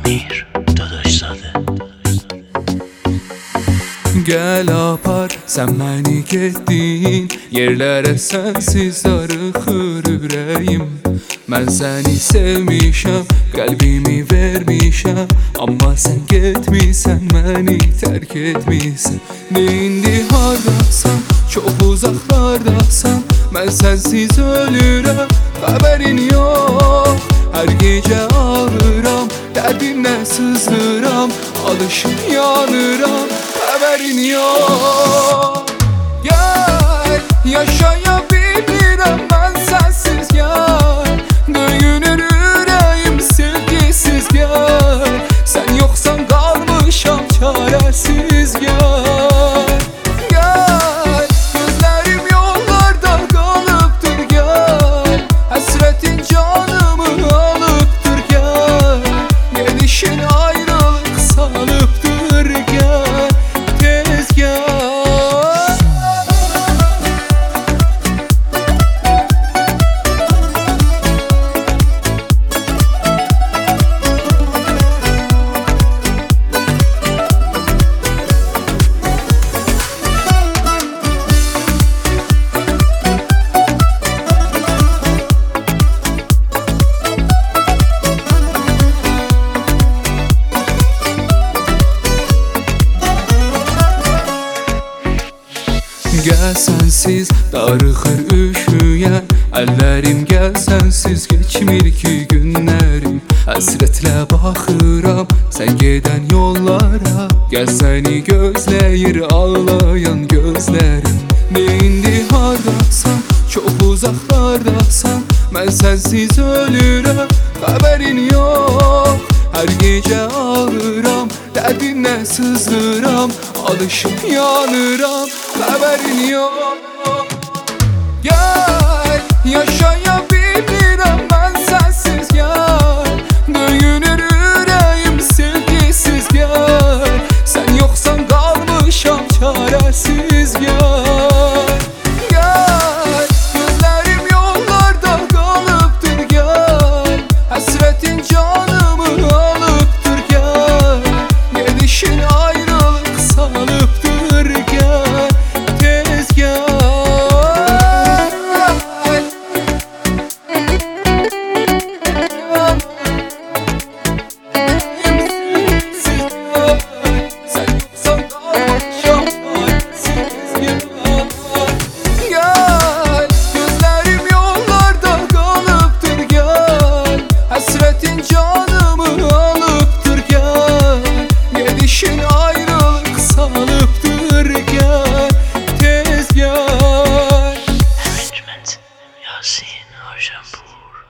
Amir Dadaşzadə. Gəl apar, sən məni getdin yerlərə, sənsiz darıxır ürəyim. Mən səni sevmişəm, qəlbimi vermişəm, amma sən getmisən, məni tərk etmisən. İndi hardasan, çox uzaqlardasan, mən sənsiz ölürəm, xəbərin yox. Hər gecə ağıram, dərdimlə sızıram, alışıb yanıram, xəbərin yox. Gəl, yaşaya bilmirəm mən sənsiz, gəl, döyünür ürəyim sevgisiz, gəl, sən yoxsan qalmışam çarəsiz, gəl. Gəl, gözlərim yollarda qalıbdır, gəl, həsrətin canımı alıbdır, gəl, gedişin ayrılıq salıbdır, gəl, tez gəl. Gəl sənsiz darıxır üşüyən əllərim, gəl sənsiz keçmir ki günlərim. Həsrətlə baxıram sən gedən yollara, gəl səni gözləyir ağlayan gözlərim. İndi hardasan, çox uzaqlardasan, mən sənsiz ölürəm, xəbərin yox. Hər gecə ağıram, dərdimlə sızıram, alışıb yanıram, xəbərin yox. Gəl, yaşaya bilmirəm mən sənsiz, gəl, döyünür ürəyim sevgisiz, gəl, sən yoxsan qalmışam çarəsiz, gəl. Gəl, gözlərim yollarda qalıbdır, gəl, həsrətin canımı alıbdır, gəl, gedişin ayrılıq salıbdır, gəl, tez gəl. Həsrətin canımı alıbdır, gəl, gedişin ayrılıq salıbdır.